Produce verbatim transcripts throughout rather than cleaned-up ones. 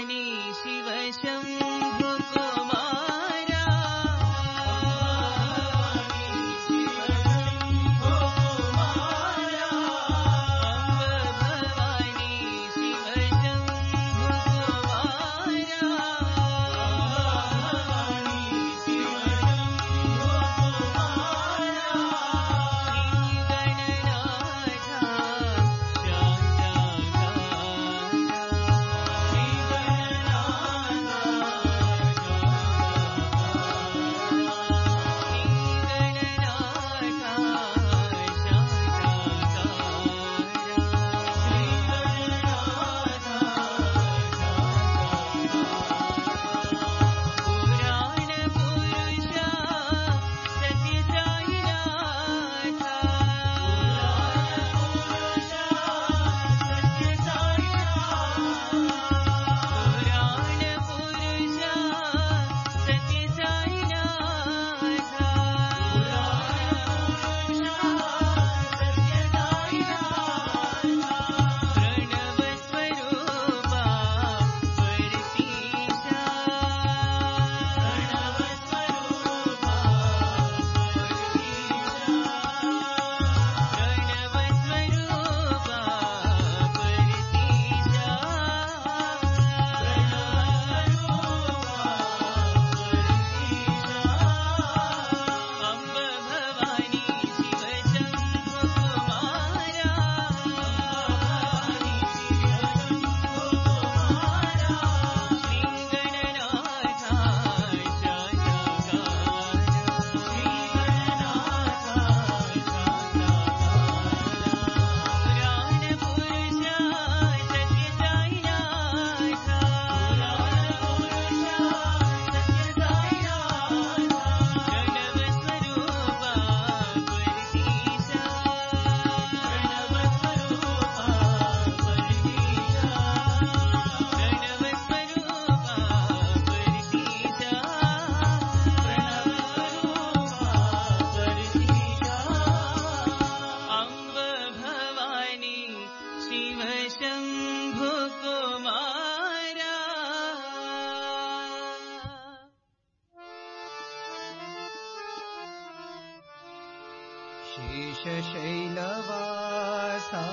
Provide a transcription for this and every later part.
शेषशैलवासा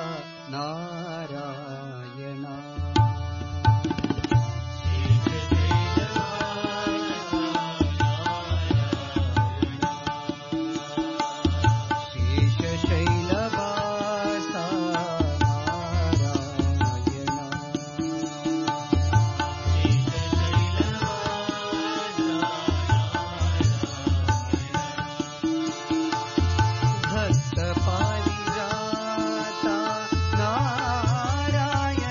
नारायणा नारायण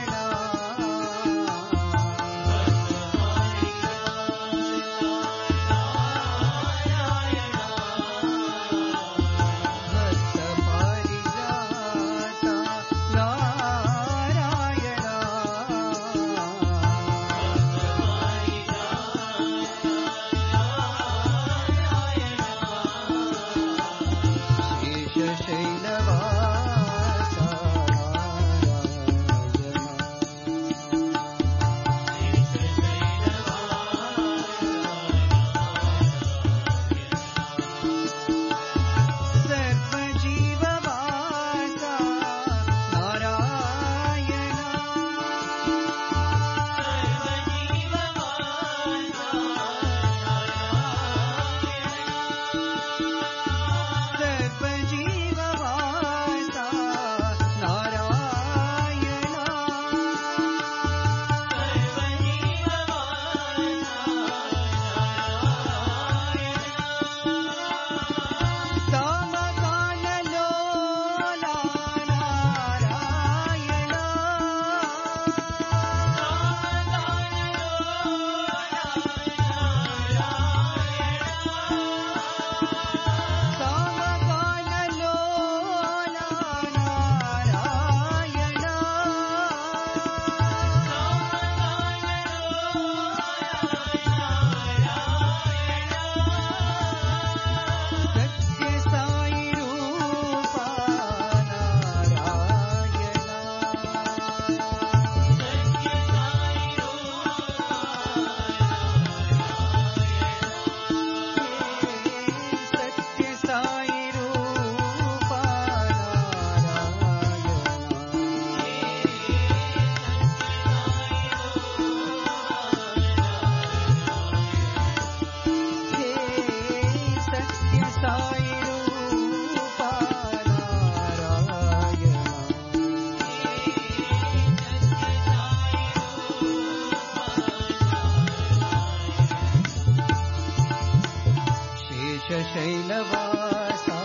శేషశైలవాసా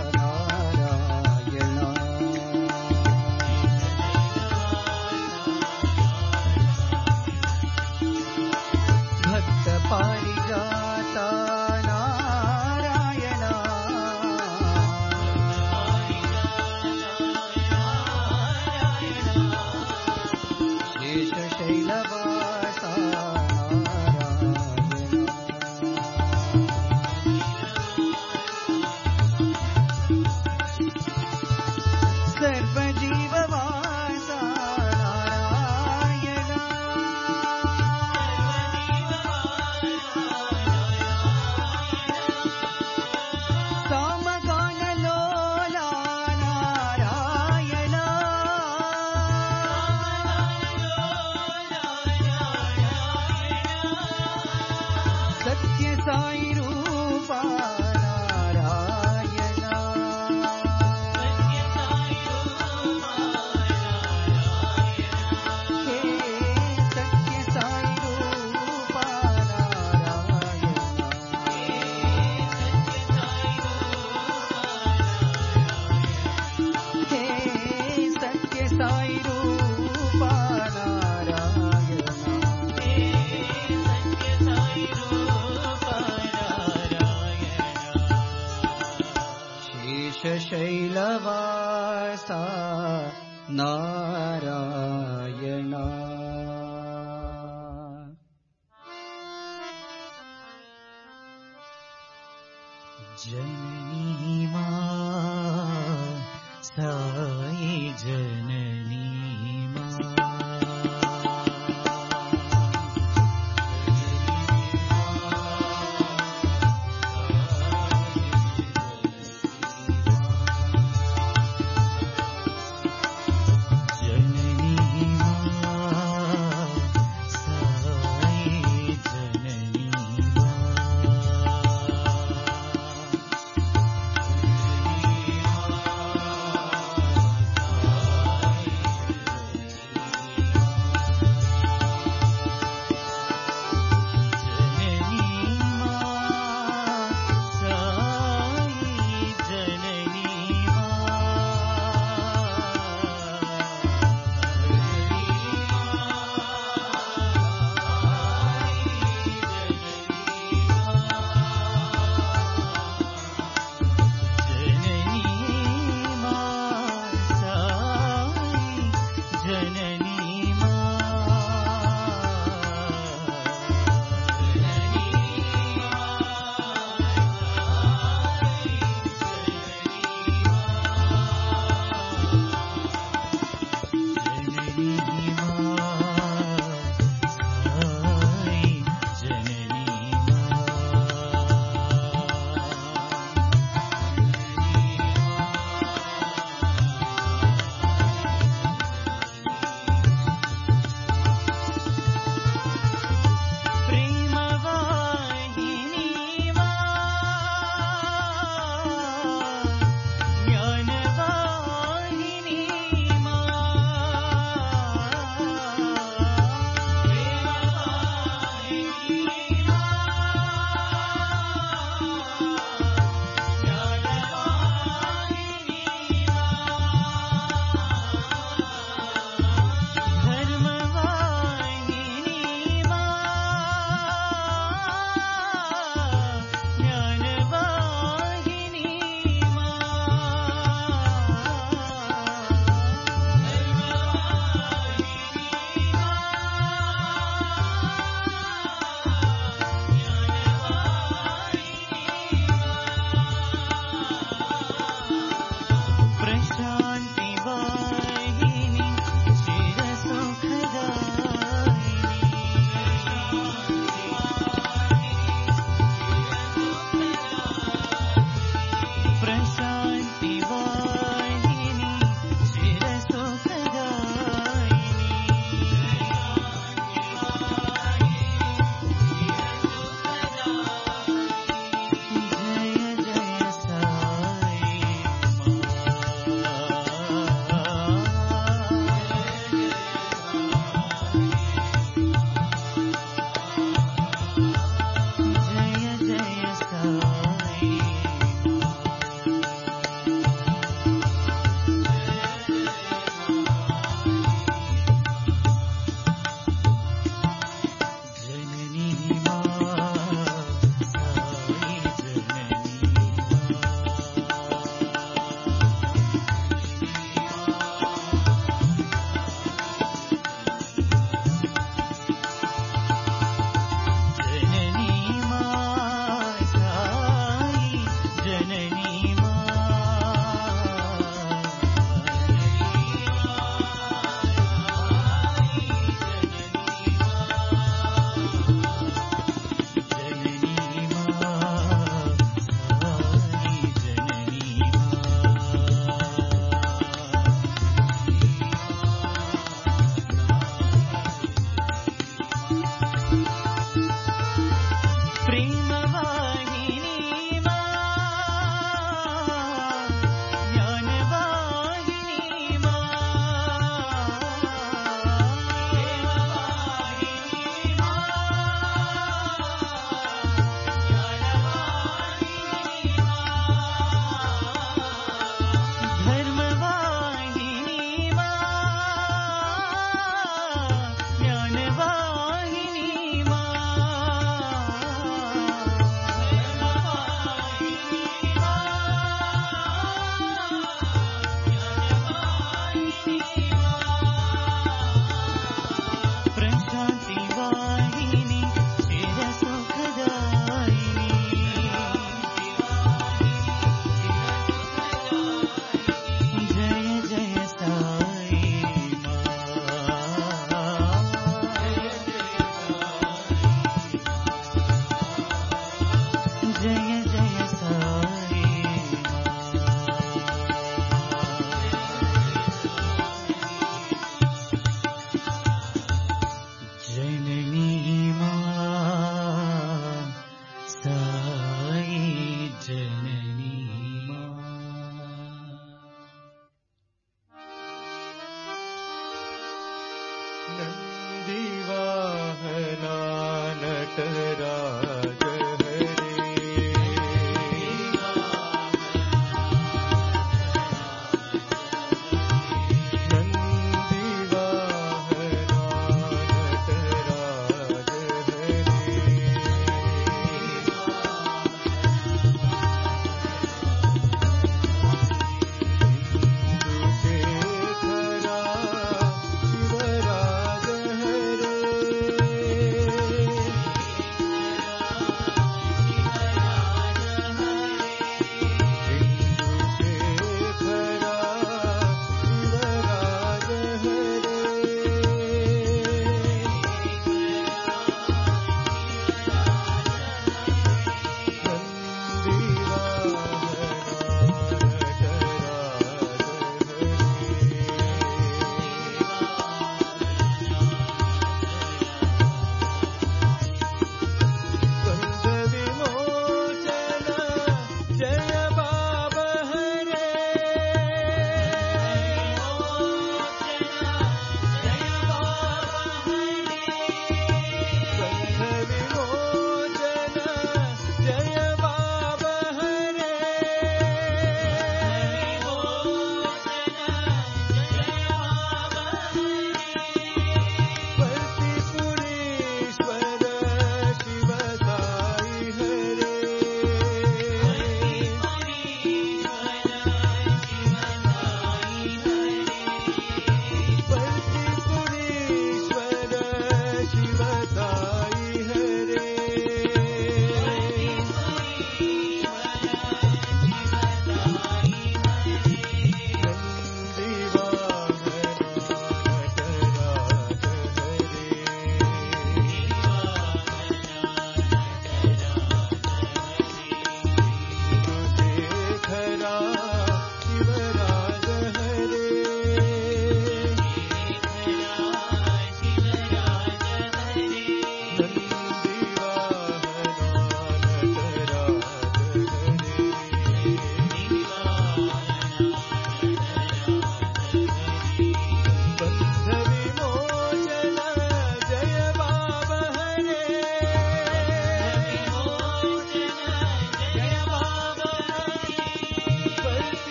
నారాయణ భక్త పారిజాత నారాయణ శేషశైలవాసా సాయి రూపా నారాయణ హే సత్య సాయి రూపా నారాయణ హే సత్య సాయి రూపా నారాయణ శైలవాసా నారాయణ జననీ మా సాయి జననీ మా శైలవాసా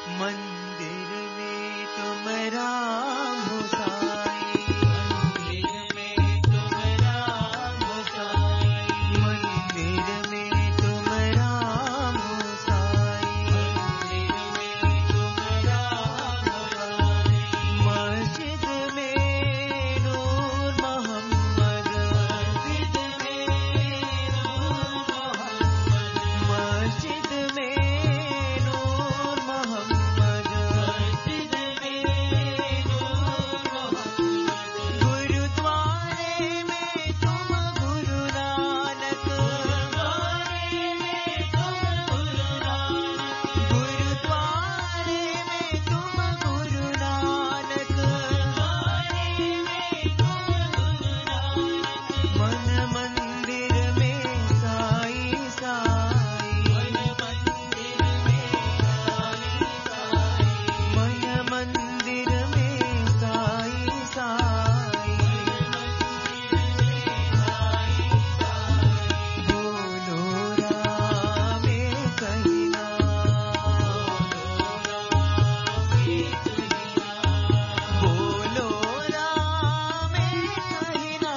मंदिर में तुम राम हो साईं, मंदिर में तुम राम हो साईं, मंदिर में तुम राम हो साईं, मंदिर में तुम राम हो साईं, मस्जिद में नूर मोहम्मद, मस्जिद में नूर मोहम्मद, मस्जिद में नूर मोहम्मद, मस्जिद में नूर मोहम्मद, गुरुद्वारे में तुम गुरु नानक, गुरुद्वारे में तुम गुरु नानक, गुरुद्वारे में तुम गुरु नानक, गुरुद्वारे में तुम गुरु नानक, मन मंदिर में साईं साईं, मन मंदिर में साईं साईं, मन मंदिर में साईं साईं, बोलो राम कहीं ना, बोलो राम कहीं ना,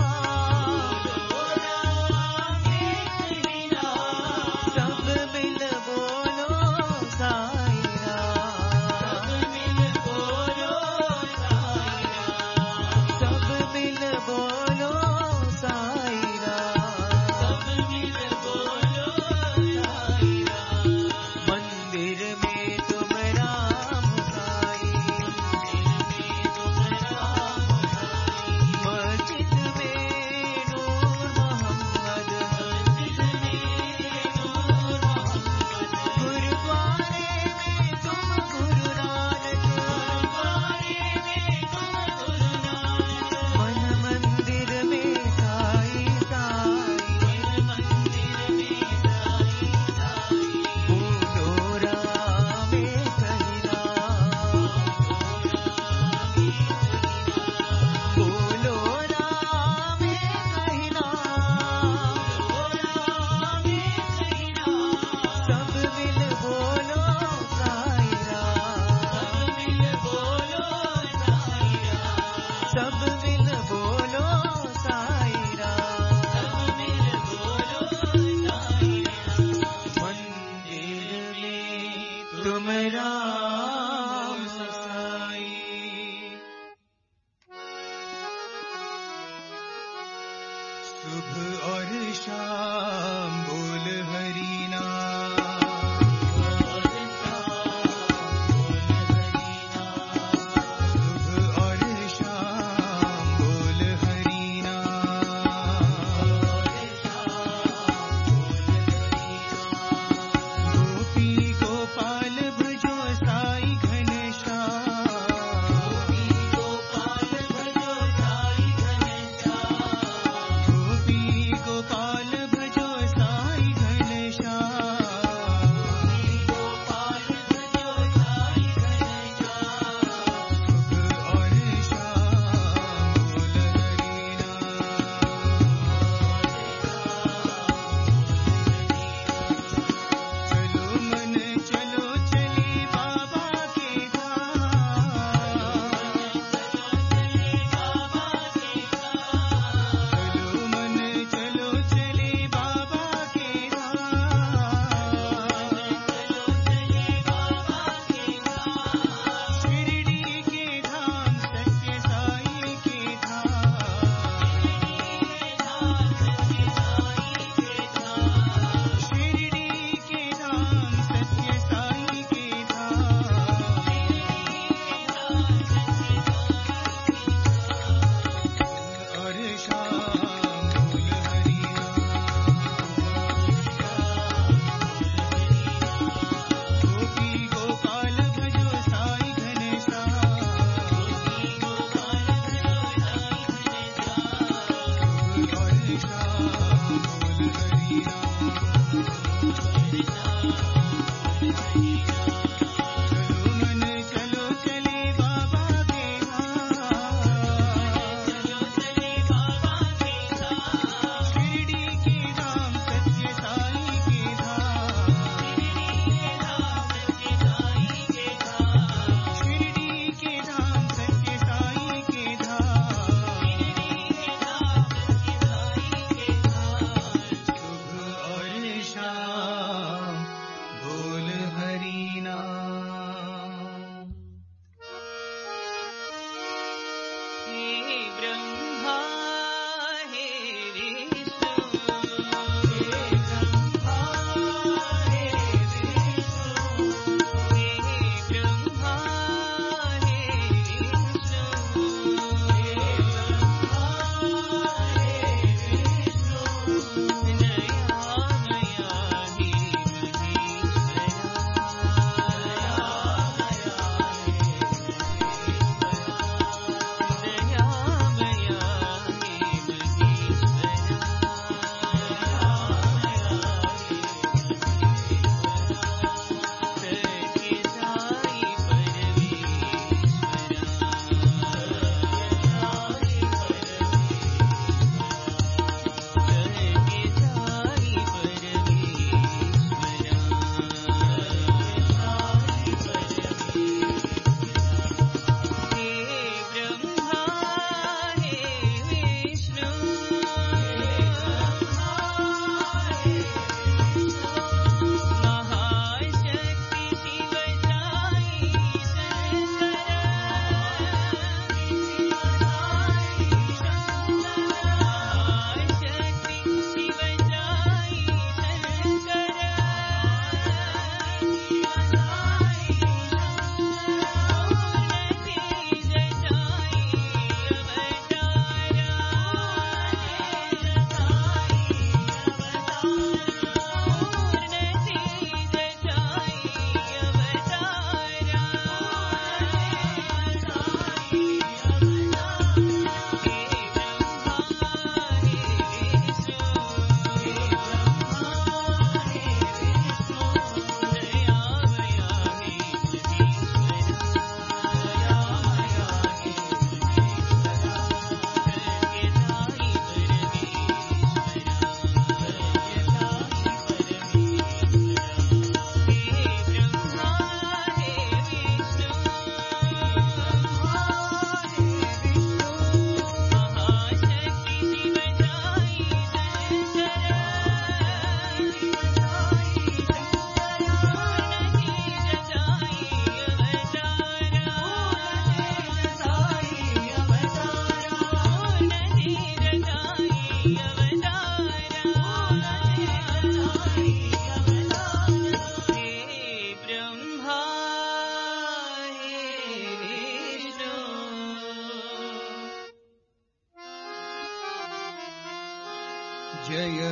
सब मिल बोलो साईं राम, सब मिल बोलो साईं राम, सब मिल बोलो साईं राम, सब मिल बोलो साईं राम, मंदिर में तुम राम हो साईं, मस्जिद में नूर मोहम्मद, मस्जिद में नूर मोहम्मद, गुरुद्वारे में तुम गुरु नानक, गुरुद्वारे में तुम गुरु नानक, मन मंदिर में साईं साईं, मन मंदिर में साईं साईं, बोलो राम कहीं ना, बोलो राम कहीं ना, सब मिल बोलो साईं राम, सब मिल बोलो साईं राम, सब मिल बोलो साईं राम, सब मिल बोलो साईं राम, मंदिर में तुम राम हो साईं। सुबह और शाम बोल हरि नाम, सुबह और शाम बोल हरि नाम, गोपी गोपाल भजो साई घनश्याम, गोपी गोपाल भजो साई घनश्याम, गोपी गोपाल भजो साई घनश्याम, गोपी गोपाल भजो साई घनश्याम, सुबह और शाम बोल हरि नाम, चलो मन चलो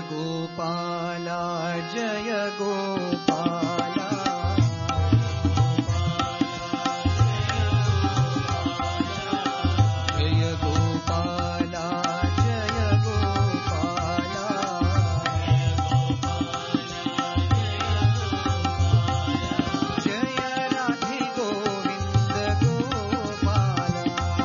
गोपाल जय गोपाल जय गोपाल जय गोपाल जय राधे गोविंद गोपाल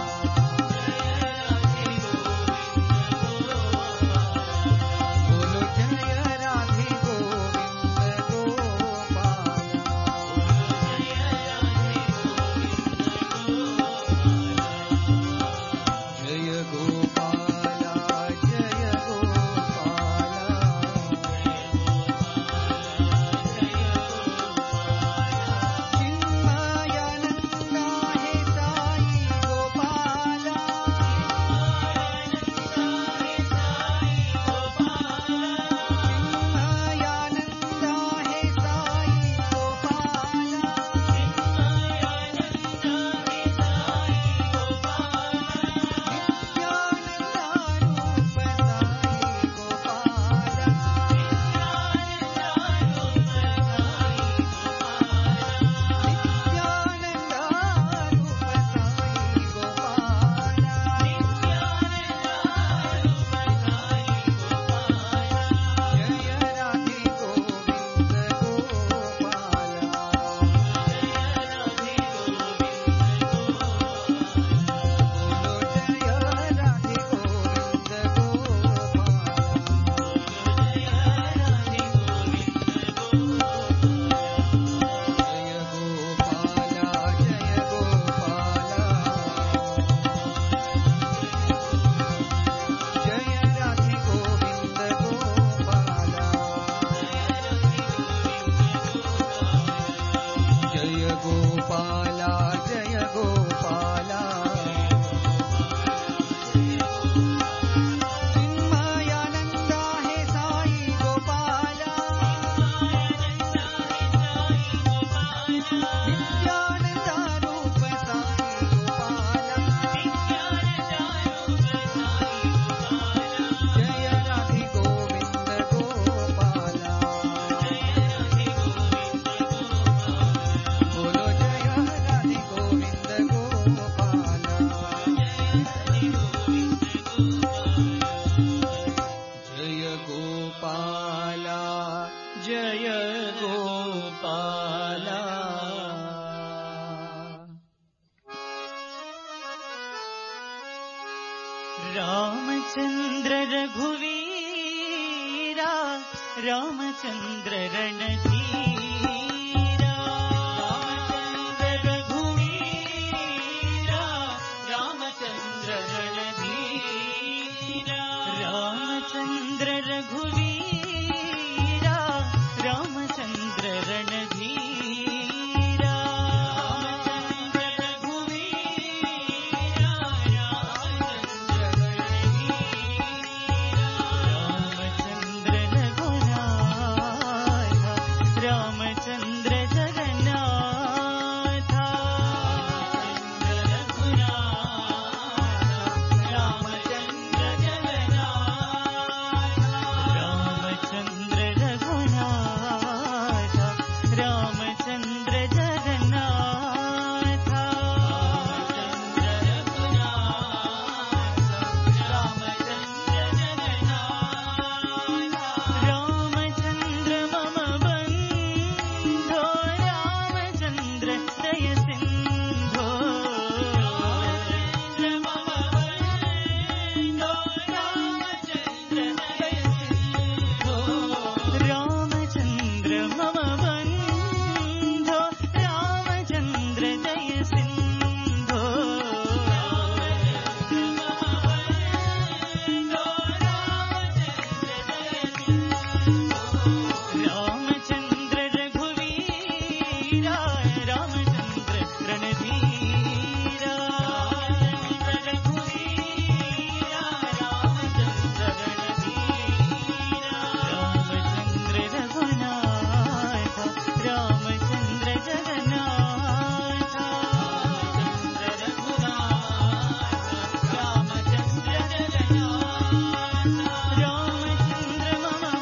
बोलो जय राधे गोविंद गोपाल जय गोपाल जय गोपाल चिन्मयानंदा हे साई गोपाल चिन्मयानंदा हे साई गोपाल नित्यानंदा रूप साई गोपाल नित्यानंदा रूप साई गोपाल जय राधे गोविंद गोपाल बोलो जय राधे गोविंद गोपाल जय गोपाल चिन्मयानंदा हे साई गोपाल नित्यानंदा रूप साई गोपाल जय राधे गोविंद गोपाल बोलो जय राधे गोविंद गोपाल जय गोपाल जय गोपाल रामचंद्र रघुवीरा रामचंद्र रणधीरा रामचंद्र रघुवीरा रामचंद्र रणधीरा रामचंद्र रघुवीरा रामचंद्र रणधीरा रामचंद्र रघुवीरा रामचंद्र रामचंद्र रघुनाथ रामचंद्र जगन्नाथ रामचंद्र जगन्नाथ रामचंद्र रघुनाथ रामचंद्र जगन्नाथ रामचंद्र मम बंधो रामचंद्र दय सिंधो रामचंद्र मम बंधो रामचंद्र दय सिंधो रामचंद्र मम बंधो रामचंद्र दय सिंधो रामचंद्र रघुवीरा रामचंद्र रणधीरा रामचंद्र रघुवीरा रामचंद्र रणधीरा रामचंद्र रघुनाथ रामचंद्र जगन्नाथ रामचंद्र रघुनाथ रामचंद्र जगन्नाथ रामचंद्र मम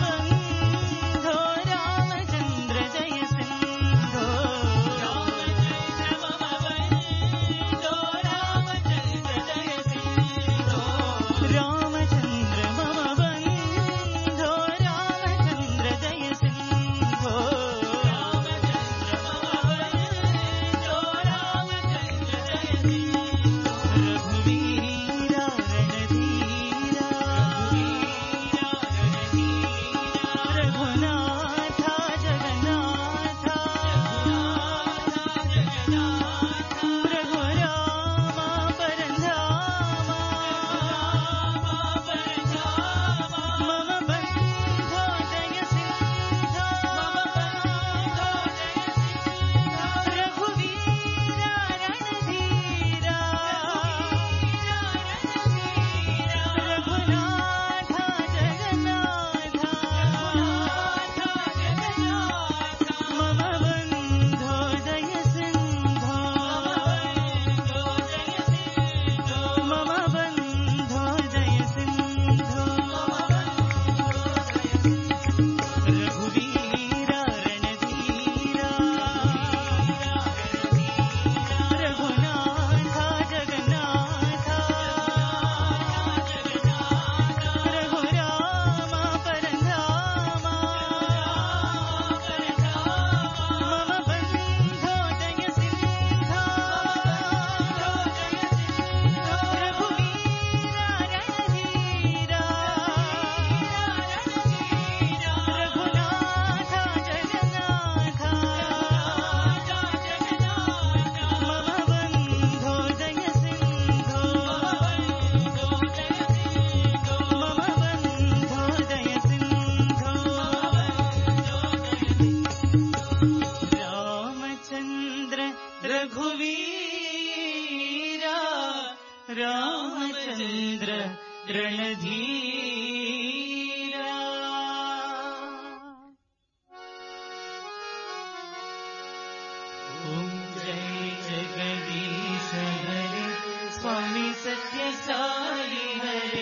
रघुवीरा रामचंद्र रणधीरा। ओम जय जगदीश हरे स्वामी सत्य साई हरे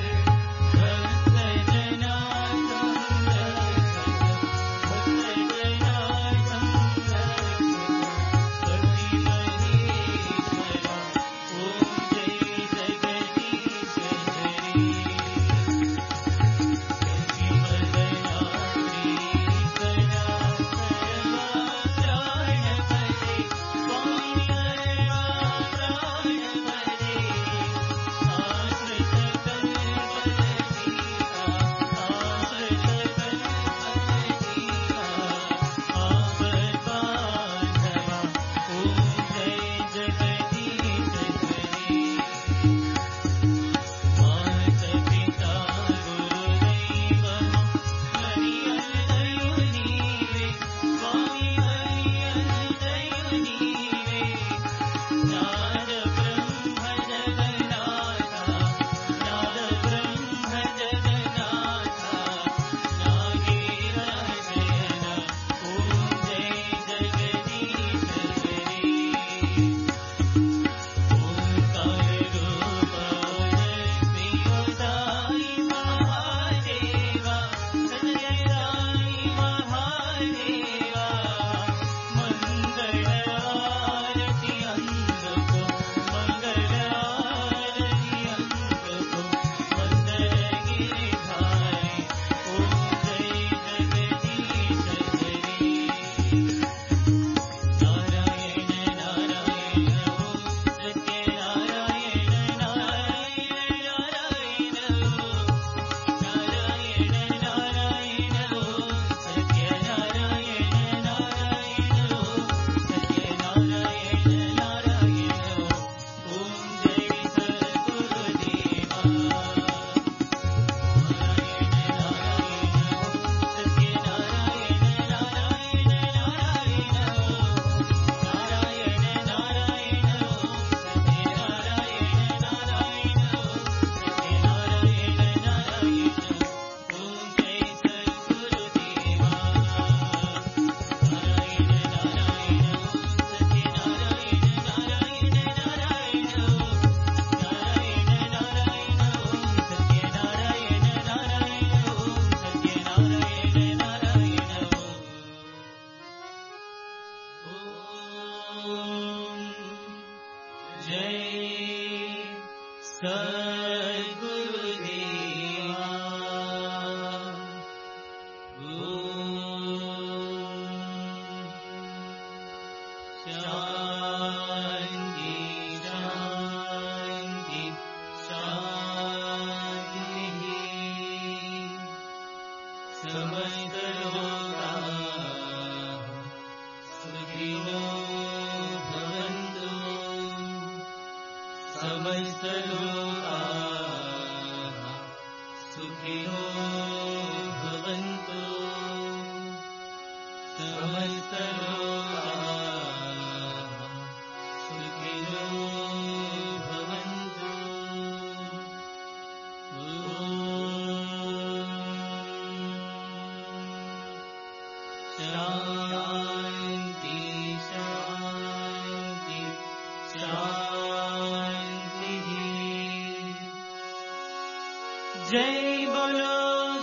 जय बोलो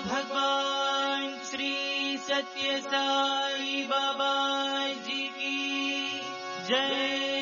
भगवान श्री सत्य साई बाबा जी की जय।